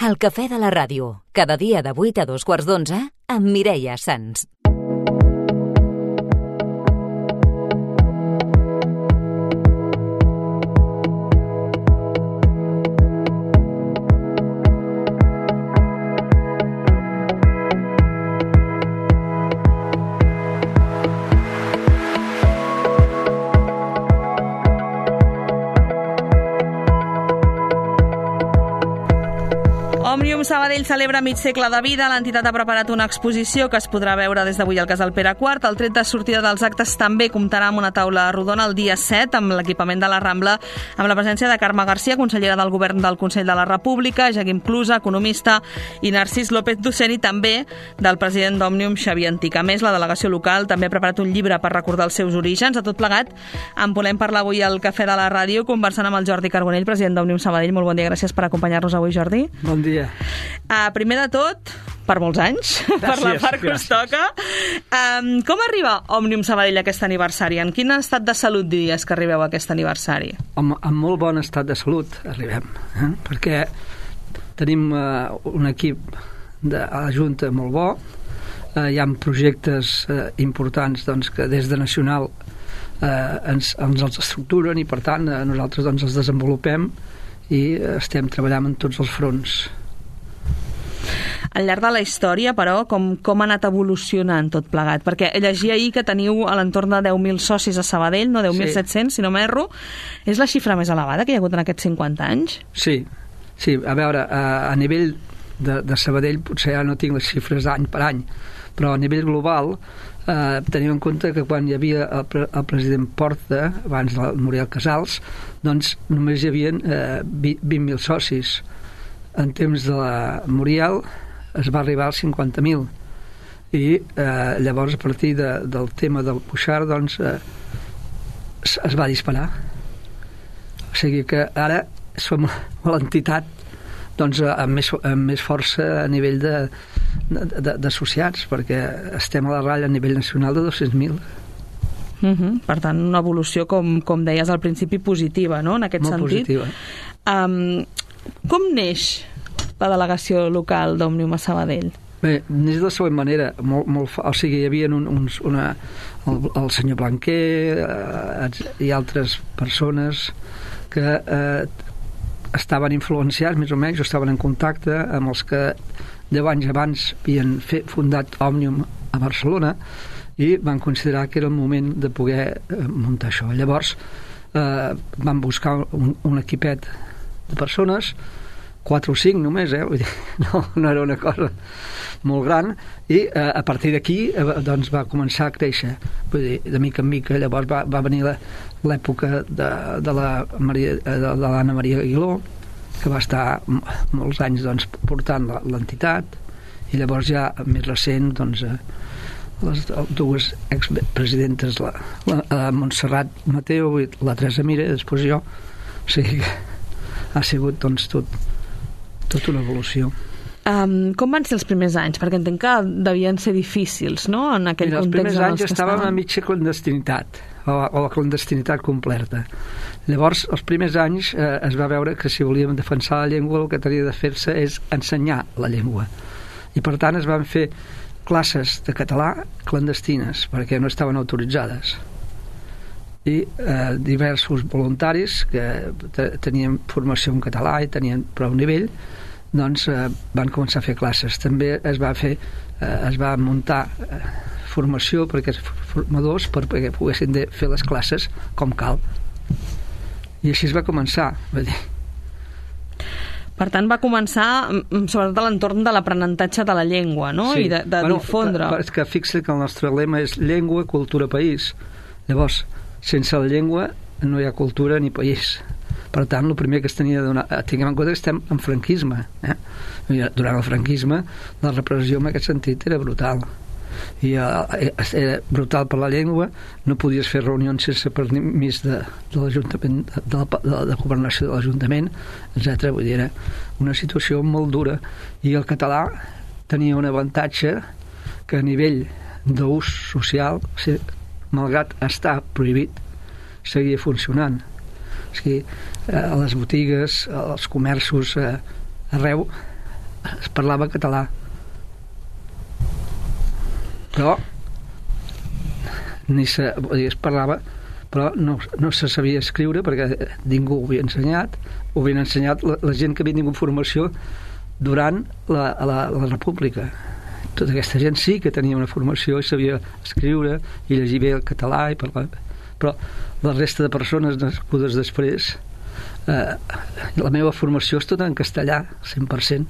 El cafè de la ràdio, cada dia de 8 a 2:15 amb Mireia Sans. Òmnium Sabadell celebra mig segle de vida. L'entitat ha preparat una exposició que es podrà veure des d'avui al Casal Pere IV. El tret de sortida dels actes també comptarà amb una taula rodona el dia 7 amb l'equipament de la Rambla, amb la presència de Carme Garcia, consellera del Govern del Consell de la República, Joaquim Clusa, economista, i Narcís López Docent, i també del president d'Òmnium, Xavier Antic. A més, la delegació local també ha preparat un llibre per recordar els seus orígens. A tot plegat, en volem parlar avui al Cafè de la Ràdio, conversant amb el Jordi Carbonell, president d'Òmnium Sabadell. Molt bon dia, gràcies per acompanyar-nos avui, Jordi. Bon dia. Primer de tot, per molts anys, gràcies, per la part que us toca. Com arriba Òmnium Sabadell a aquest aniversari? En quin estat de salut diries que arribeu a aquest aniversari? En molt bon estat de salut arribem, perquè tenim un equip a la Junta molt bo, hi ha projectes importants doncs, que des de Nacional ens els estructuren i per tant nosaltres doncs, els desenvolupem i estem treballant en tots els fronts. Al llarg de la història, però, com ha anat evolucionant tot plegat? Perquè llegia ahir que teniu a l'entorn de 10.000 socis a Sabadell, no 10.700, si no m'erro. És la xifra més elevada que hi ha hagut en aquests 50 anys? Sí. A veure, a nivell de Sabadell potser ja no tinc les xifres any per any, però a nivell global tenim en compte que quan hi havia el president Porta, abans del Muriel Casals, doncs només hi havia 20.000 socis. En temps de la Muriel es va arribar als 50.000 i llavors a partir del tema del Cuixart doncs es va disparar. O sigui que ara som l'entitat doncs amb més força a nivell d'associats, perquè estem a la ratlla a nivell nacional de 200.000. Per tant, una evolució, com deies al principi, positiva, no?, en aquest molt sentit. Positiva. Com neix la delegació local d'Òmnium a Sabadell? Bé, neix de la següent manera. O sigui, hi havia el senyor Blanquer i altres persones que estaven influenciats, més o menys, o estaven en contacte amb els que 10 anys abans havien fundat Òmnium a Barcelona i van considerar que era el moment de poder muntar això. Llavors van buscar un equipet de persones, 4 o 5 només, vull dir, no era una cosa molt gran, i a partir d'aquí doncs va començar a créixer, vull dir, de mica en mica. Llavors va venir l'època de l'Anna Maria Aguiló, que va estar molts anys doncs, portant l'entitat, i llavors ja més recent doncs, les dues expresidentes, la Montserrat Mateu i la Teresa Mira, i després jo. O sigui que ha sigut doncs, tot una evolució. Com van ser els primers anys? Perquè entenc que devien ser difícils, no?, en aquell context. Els primers anys estàvem a mitja clandestinitat, o la clandestinitat completa. Llavors, els primers anys es va veure que si volíem defensar la llengua el que tenia de fer-se és ensenyar la llengua. I per tant es van fer classes de català clandestines, perquè no estaven autoritzades. I diversos voluntaris que tenien formació en català i tenien prou nivell, doncs van començar a fer classes. També es va muntar formació per aquests formadors perquè poguessin fer les classes com cal. I així es va començar, vull dir. Per tant, va començar sobretot a l'entorn de l'aprenentatge de la llengua, no?, sí. I de difondre. És que fixa que el nostre lema és llengua, cultura, país. Llavors, sense la llengua no hi ha cultura ni país. Per tant, el primer que es tenia de donar... Tinguem en compte que estem en franquisme. Durant el franquisme, la repressió en aquest sentit era brutal. I era brutal per la llengua, no podies fer reunions sense permís de l'Ajuntament, de governació de l'Ajuntament, etc. Vull dir, era una situació molt dura. I el català tenia un avantatge que a nivell d'ús social, malgrat estar prohibit, seguia funcionant. O sigui, a les botigues, als comerços, arreu es parlava català, però es parlava, però no se sabia escriure perquè ningú ho havia ensenyat. Ho havien ensenyat la gent que havia tingut formació durant la República. Tota aquesta gent sí que tenia una formació i sabia escriure i llegir bé el català i parlar, però la resta de persones nascudes després, la meva formació és tota en castellà, 100%.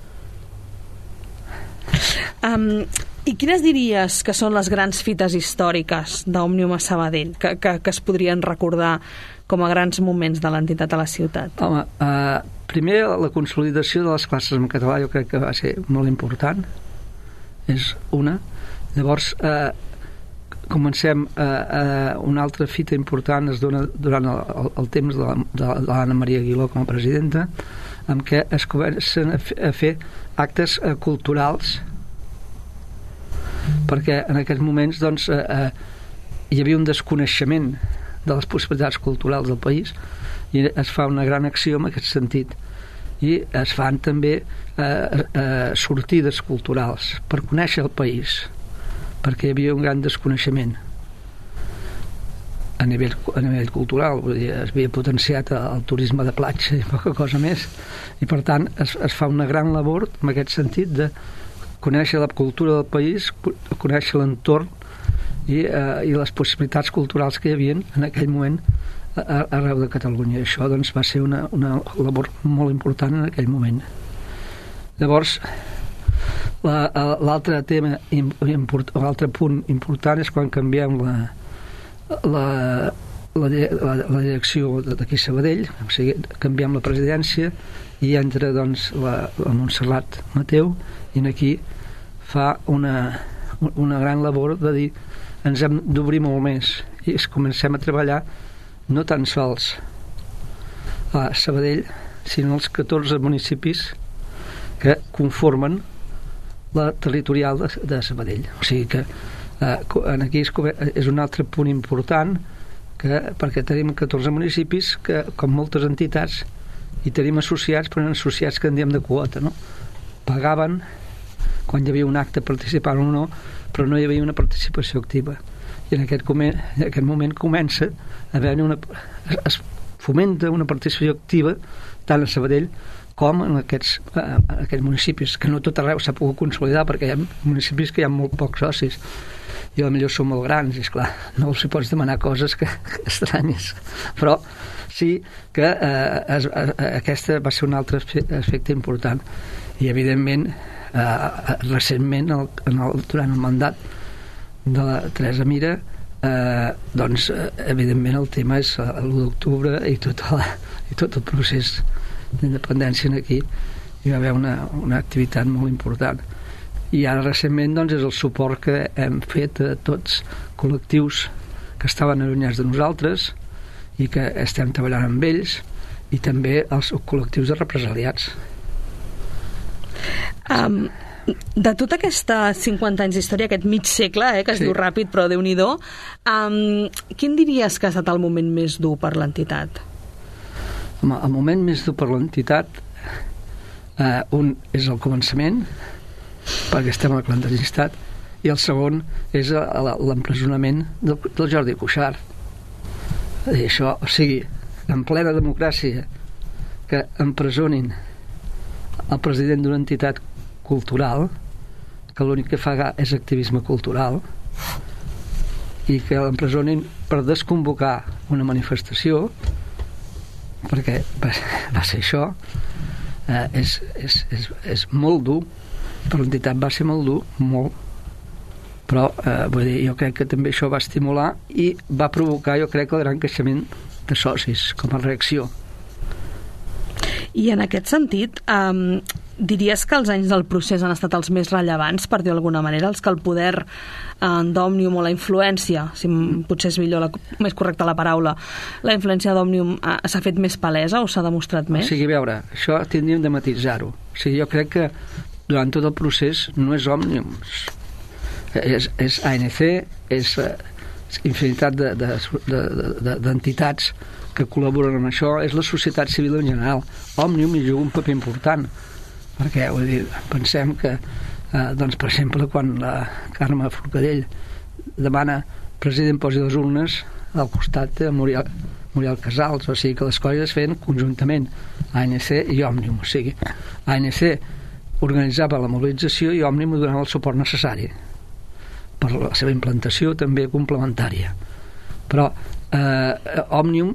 I quines diries que són les grans fites històriques d'Òmnium a Sabadell que es podrien recordar com a grans moments de l'entitat a la ciutat? Home, primer la consolidació de les classes en català jo crec que va ser molt important, és una. Llavors comencem una altra fita important es dona durant el temps de l'Anna Maria Aguiló com a presidenta, en què es comencen a fer actes culturals, perquè en aquests moments doncs, hi havia un desconeixement de les possibilitats culturals del país i es fa una gran acció en aquest sentit, i es fan també sortides culturals per conèixer el país, perquè hi havia un gran desconeixement a nivell cultural. Vull dir, es havia potenciat el turisme de platja i poca cosa més, i per tant es fa una gran labor en aquest sentit de conèixer la cultura del país, conèixer l'entorn i les possibilitats culturals que hi havia en aquell moment arreu de Catalunya. Això doncs, va ser una labor molt important en aquell moment. Llavors, l'altre tema l'altre punt important és quan canviem la direcció d'aquí a Sabadell, o sigui, canviem la presidència i entra doncs, la Montserrat Mateu, i aquí fa una gran labor de dir ens hem d'obrir molt més i comencem a treballar no tan sols a Sabadell sinó als 14 municipis que conformen la territorial de Sabadell. O sigui que aquí és un altre punt important perquè tenim 14 municipis que, com moltes entitats, i tenim associats, però associats que en diem de quota, no? Pagaven quan hi havia un acte, participaven o no, però no hi havia una participació activa, i en aquest moment comença a haver es fomenta una participació activa tant a Sabadell com en aquests municipis, que no tot arreu s'ha pogut consolidar perquè hi ha municipis que hi ha molt pocs socis i potser són molt grans i esclar, no els pots demanar coses que estranyes, però sí que aquesta va ser un altre aspecte important. I evidentment recentment durant el mandat de la Teresa Mira doncs evidentment el tema és l'1 d'octubre i tot el procés d'independència aquí hi va haver una activitat molt important, i ara recentment doncs és el suport que hem fet a tots col·lectius que estaven allunyats de nosaltres i que estem treballant amb ells, i també els col·lectius de represaliats. De tota aquesta 50 anys d'història, aquest mig segle, que es diu ràpid, però Déu-n'hi-do, quin diries que ha estat el moment més dur per l'entitat? Home, el moment més dur per l'entitat un és el començament, perquè estem a la clandestinitat, i el segon és l'empresonament del Jordi Cuixart. I això, o sigui, en plena democràcia, que empresonin el president d'una entitat cultural, que l'únic que fa és activisme cultural, i que l'empresonin per desconvocar una manifestació, perquè va ser això, és molt dur, per l'entitat va ser molt dur, molt, però vull dir, jo crec que també això va estimular i va provocar, jo crec, el gran creixement de socis com a reacció. I en aquest sentit, diries que els anys del procés han estat els més rellevants, per dir d'alguna manera, els que el poder d'Òmnium o la influència, si potser és més correcta la paraula, la influència d'Òmnium s'ha fet més palesa o s'ha demostrat més? O sigui, a veure, això tindríem de matisar-ho. O sigui, jo crec que durant tot el procés no és Òmnium, és ANC, és infinitat d'entitats que col·laboren amb això, és la societat civil en general. Òmnium hi juga un paper important, perquè vull dir, pensem que doncs, per exemple, quan la Carme Forcadell demana president posi les urnes, al costat de Muriel Casals, o sigui que les coses es feien conjuntament, ANC i Òmnium, o sigui, ANC organitzava la mobilització i Òmnium donava el suport necessari per la seva implantació també complementària, però Òmnium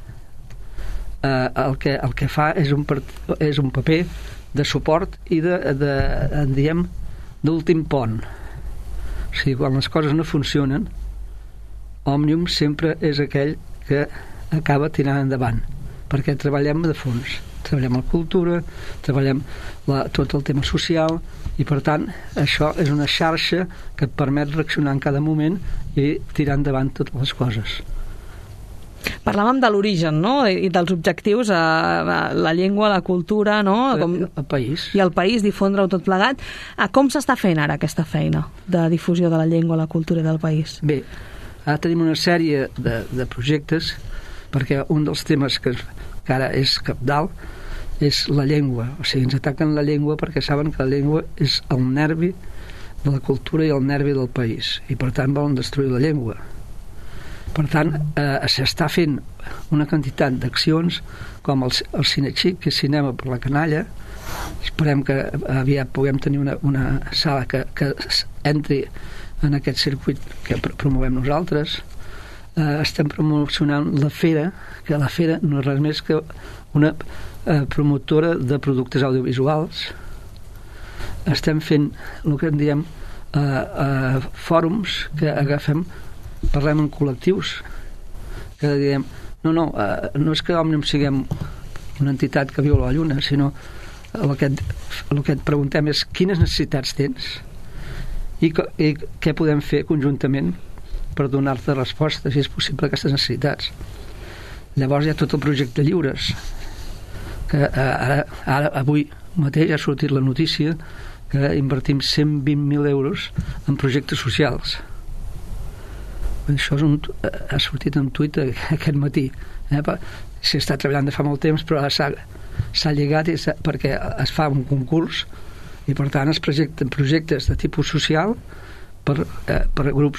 el que fa és un paper de suport i diem d'últim pont, o sigui, quan les coses no funcionen, Òmnium sempre és aquell que acaba tirant endavant, perquè treballem de fons, treballem la cultura, treballem tot el tema social, i per tant això és una xarxa que et permet reaccionar en cada moment i tirar endavant totes les coses. Parlàvem de l'origen, no? I dels objectius, la llengua, la cultura, no? El país. I el país, difondre-ho tot plegat. Com s'està fent ara aquesta feina de difusió de la llengua, la cultura del país? Bé, ara tenim una sèrie de projectes, perquè un dels temes que ara és cabdal és la llengua, o sigui, ens ataquen la llengua perquè saben que la llengua és el nervi de la cultura i el nervi del país, i per tant volen destruir la llengua. Per tant, s'està fent una quantitat d'accions com el Cinexic, que és cinema per la canalla. Esperem que aviat puguem tenir una sala que entri en aquest circuit que promovem nosaltres. Estem promocionant la Fera, que la Fera no és res més que una promotora de productes audiovisuals. Estem fent el que en diem fòrums que agafem, parlem en col·lectius, que diem no és que Òmnium siguem una entitat que viu a la lluna, sinó el que et preguntem és quines necessitats tens i què podem fer conjuntament per donar-te resposta, si és possible, a aquestes necessitats. Llavors hi ha tot el projecte Lliures, que ara avui mateix ha sortit la notícia que invertim 120.000 euros en projectes socials. Això ha sortit en tuit aquest matí. S'hi està treballant de fa molt temps, però s'ha lligat perquè es fa un concurs i per tant es projecten projectes de tipus social per grups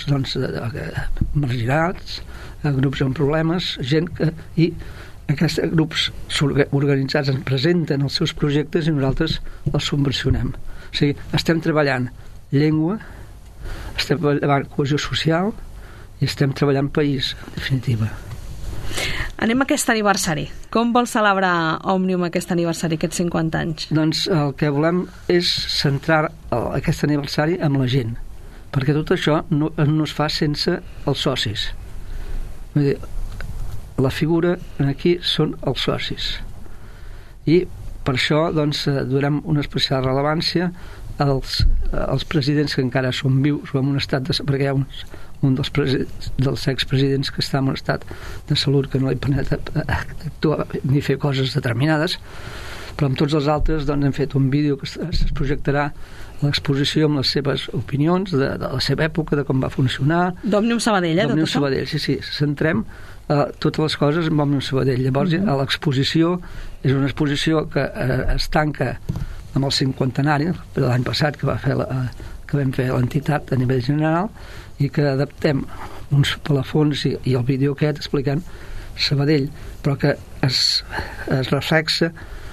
marginats, grups amb problemes, gent i aquests grups organitzats ens presenten els seus projectes i nosaltres els subvencionem. O sigui, estem treballant llengua, estem treballant cohesió social i estem treballant país, en definitiva. Anem a aquest aniversari. Com vol celebrar Òmnium aquest aniversari, aquests 50 anys? Doncs el que volem és centrar aquest aniversari amb la gent, perquè tot això no es fa sense els socis. Vull dir, la figura aquí són els socis. I per això doncs, donem una especial rellevància als presidents que encara són vius o en un estat perquè hi ha un dels expresidents que està en un estat de salut que no li permet actuar ni fer coses determinades, però amb tots els altres doncs, hem fet un vídeo que es projectarà l'exposició amb les seves opinions de la seva època, de com va funcionar. D'Òmnium Sabadell, d'Òmnium Sabadell, sí. Centrem totes les coses amb Òmnium Sabadell. Llavors, l'exposició és una exposició que es tanca amb el 50anari de l'any passat que vam fer l'entitat a nivell general i que adaptem uns plafons i el vídeo aquest explicant Sabadell, però que es reflexa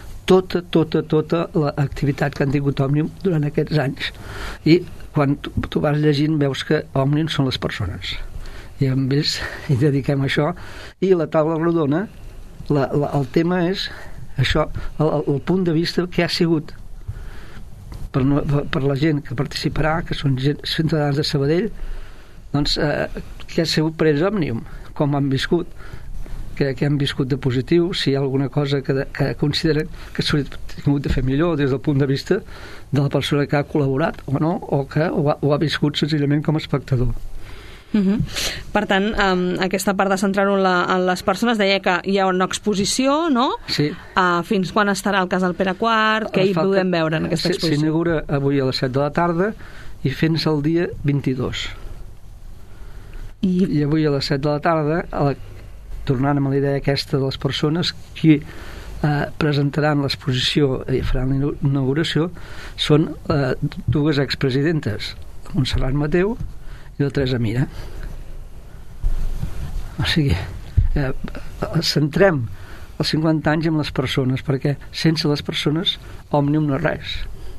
tota l'activitat que han tingut Òmnium durant aquests anys. I quan tu vas llegint veus que Òmnium són les persones. I amb ells hi dediquem això. I la taula rodona, el tema és això, el punt de vista que ha sigut per la gent que participarà, que són ciutadans de Sabadell, doncs què ha sigut per ells Òmnium, com han viscut, que han viscut de positiu, si hi ha alguna cosa que consideren que s'hauria tingut de fer millor des del punt de vista de la persona que ha col·laborat o no, o que ho ha viscut senzillament com a espectador. Per tant, aquesta part de centrar-ho en les persones, deia que hi ha una exposició, no? Sí. Fins quan estarà el Casal Pere IV? Què hi podem veure en aquesta exposició? S'inaugura avui a les 7 de la tarda i fins al dia 22. I avui a les 7 de la tarda, tornant amb la idea aquesta de les persones, qui presentaran l'exposició i faran la inauguració són dues expresidentes, Montserrat Mateu i la Teresa Mira. O sigui, centrem els 50 anys en les persones, perquè sense les persones Òmnium no és res.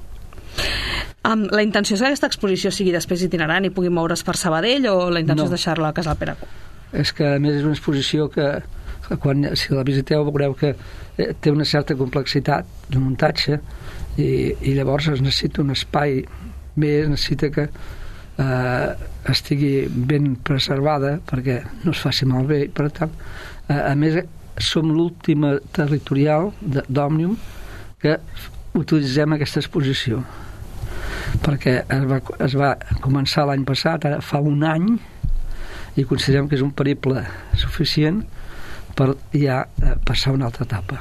La intenció és que aquesta exposició sigui després itinerant i pugui moure's per Sabadell, o la intenció és deixar-la a Casal Pere IV? És que a més és una exposició que si la visiteu veureu que té una certa complexitat de muntatge i llavors es necessita un espai més, necessita que estigui ben preservada perquè no es faci malbé. Per tant, a més som l'última territorial d'Òmnium que utilitzem aquesta exposició, perquè es va començar l'any passat, ara fa un any, i considerem que és un periple suficient per ja passar a una altra etapa.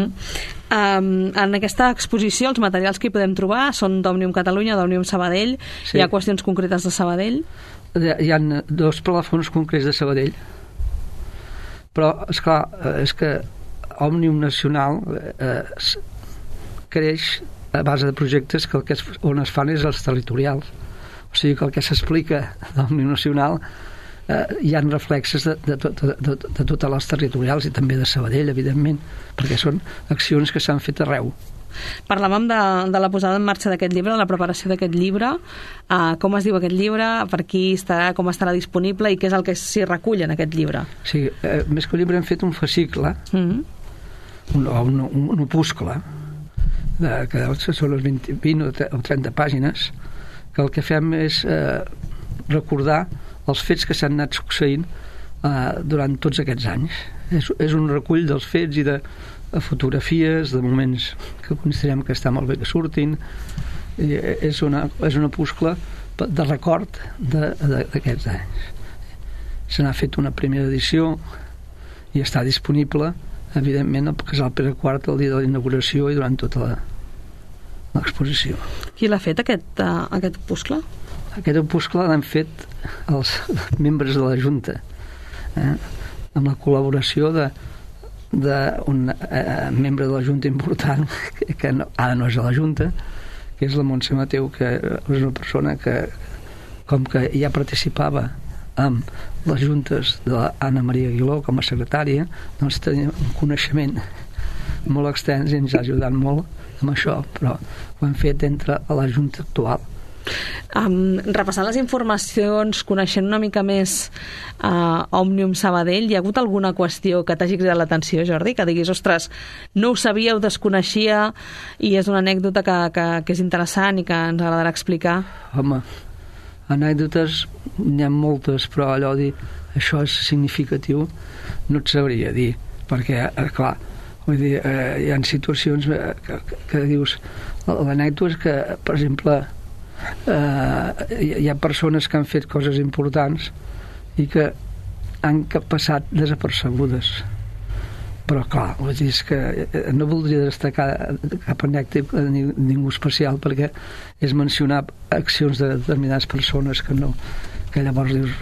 En aquesta exposició els materials que hi podem trobar són d'Òmnium Catalunya, d'Òmnium Sabadell. Sí. Hi ha qüestions concretes de Sabadell? Hi ha 2 plafons concrets de Sabadell, però esclar, és que Òmnium Nacional creix a base de projectes que on es fan és els territorials, o sigui que el que s'explica d'Òmnium Nacional hi ha reflexes de totes les territorials i també de Sabadell, evidentment, perquè són accions que s'han fet arreu. Parlàvem de la posada en marxa d'aquest llibre, de la preparació d'aquest llibre. Com es diu aquest llibre, per qui estarà, com estarà disponible i què és el que s'hi recull en aquest llibre? Sí, més que un llibre hem fet un fascicle, un opuscle, que són les 20 o 30 pàgines, que el que fem és recordar els fets que s'han anat succeint durant tots aquests anys. És un recull dels fets i de fotografies, de moments que considerem que està molt bé que surtin. És un opuscle de record d'aquests anys. Se n'ha fet una primera edició i està disponible, evidentment, al Casal Pere IV el dia de la inauguració i durant tota l'exposició. Qui l'ha fet, aquest opuscle? Aquest opuscle l'han fet els membres de la Junta, amb la col·laboració d'un membre de la Junta important, que ara no és a la Junta, que és la Montse Mateu, que és una persona que, com que ja participava amb les juntes de l'Anna Maria Aguiló com a secretària, doncs tenia un coneixement molt extens i ens ha ajudat molt amb això, però ho hem fet entre a la Junta actual. Repassant les informacions, coneixent una mica més Òmnium Sabadell, hi ha hagut alguna qüestió que t'hagi cridat l'atenció, Jordi? Que diguis, ostres, no ho sabia, ho desconeixia i és una anècdota que és interessant i que ens agradarà explicar? Home, anècdotes n'hi ha moltes, però allò dir això és significatiu no et sabria dir, perquè clar, vull dir, hi ha situacions que dius, l'anècdota és que, per exemple, hi ha persones que han fet coses importants i que han passat desapercebudes, però clar, vull dir, és que no voldria destacar cap anècdota de ningú especial, perquè és mencionar accions de determinades persones que llavors dius,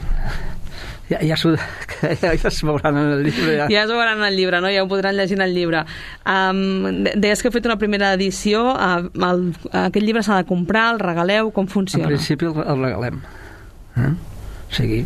ja s'ho veuran en el llibre. Ja s'ho veuran en el llibre, no? Ja ho podran llegir en el llibre. Deies que heu fet una primera edició. Aquest llibre s'ha de comprar, el regaleu, com funciona? En principi el regalem. O sigui,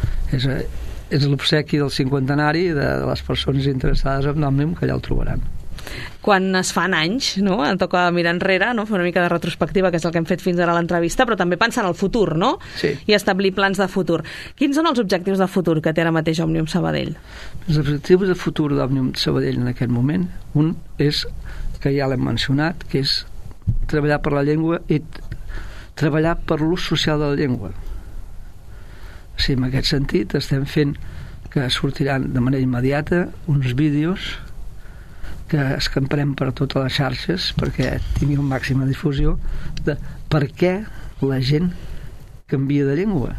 és l'obsequi del 50enari de les persones interessades en Òmnium, que allà el trobaran. Quan es fan anys, no? Em toca mirar enrere, no? Fer una mica de retrospectiva, que és el que hem fet fins ara a l'entrevista, però també pensar en el futur, no? Sí. I establir plans de futur. Quins són els objectius de futur que té ara mateix Òmnium Sabadell? Els objectius de futur d'Òmnium Sabadell en aquest moment, un és, que ja l'hem mencionat, que és treballar per la llengua i treballar per l'ús social de la llengua. Sí, en aquest sentit estem fent que sortiran de manera immediata uns vídeos que escamparem per totes les xarxes perquè tingui una màxima difusió de per què la gent canvia de llengua,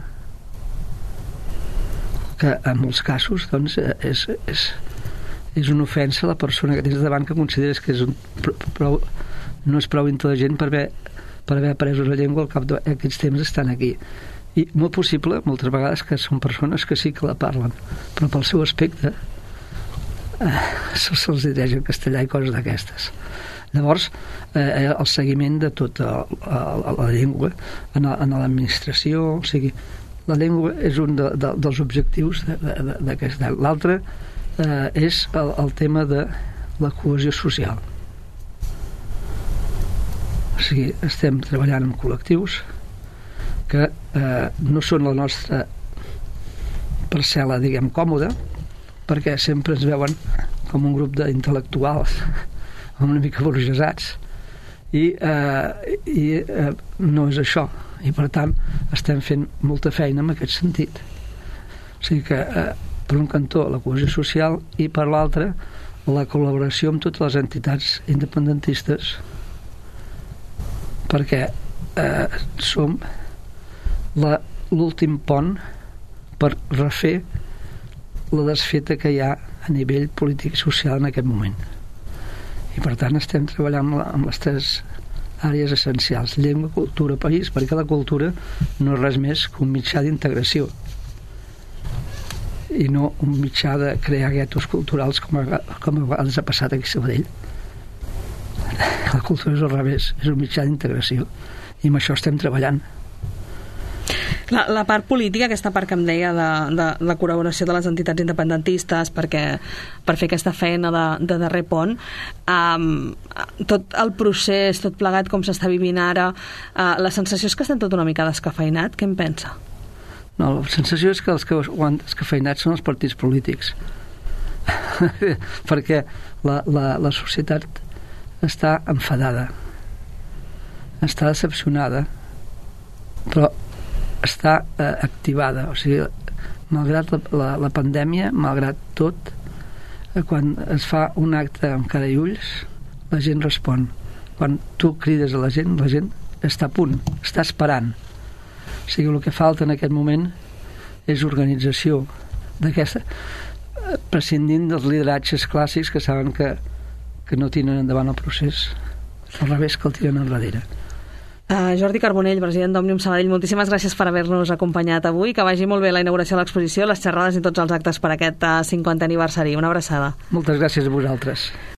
que en molts casos doncs, és una ofensa a la persona que tens davant, que consideres que no és prou intel·ligent per haver après la llengua. Al cap d'aquests temps estan aquí, i molt possible moltes vegades que són persones que sí que la parlen, però pel seu aspecte se'ls dirigeix en castellà i coses d'aquestes. Llavors, el seguiment de tota la llengua en l'administració, o sigui, la llengua és un dels objectius d'aquesta. L'altre és el tema de la cohesió social. O sigui, estem treballant amb col·lectius que no són la nostra parcel·la, diguem, còmoda, perquè sempre ens veuen com un grup d'intel·lectuals una mica burgesats i no és això, i per tant estem fent molta feina en aquest sentit. O sigui que per un cantó la cohesió social i per l'altre la col·laboració amb totes les entitats independentistes, perquè som l'últim pont per refer la desfeta que hi ha a nivell polític i social en aquest moment. I per tant estem treballant amb les tres àrees essencials: llengua, cultura, país, perquè la cultura no és res més que un mitjà d'integració i no un mitjà de crear guetos culturals com a vegades ha passat aquí a Sabadell. La cultura és al revés, és un mitjà d'integració, i amb això estem treballant. La part política, aquesta part que em deia de la col·laboració de les entitats independentistes per fer aquesta feina de darrer pont, tot el procés, tot plegat com s'està vivint ara, la sensació és que estem tot una mica descafeinat. Què en pensa? No, la sensació és que els que ho han descafeinat són els partits polítics perquè la societat està enfadada, està decepcionada, però està activada. O sigui, malgrat la pandèmia, malgrat tot, quan es fa un acte amb cara i ulls, la gent respon. Quan tu crides a la gent està a punt, està esperant. O sigui, el que falta en aquest moment és organització d'aquesta, prescindint dels lideratges clàssics que saben que no tiren endavant el procés, al revés, que el tiren enrere. Jordi Carbonell, president d'Òmnium Sabadell, moltíssimes gràcies per haver-nos acompanyat avui. Que vagi molt bé la inauguració de l'exposició, les xerrades i tots els actes per aquest 50è aniversari. Una abraçada. Moltes gràcies a vosaltres.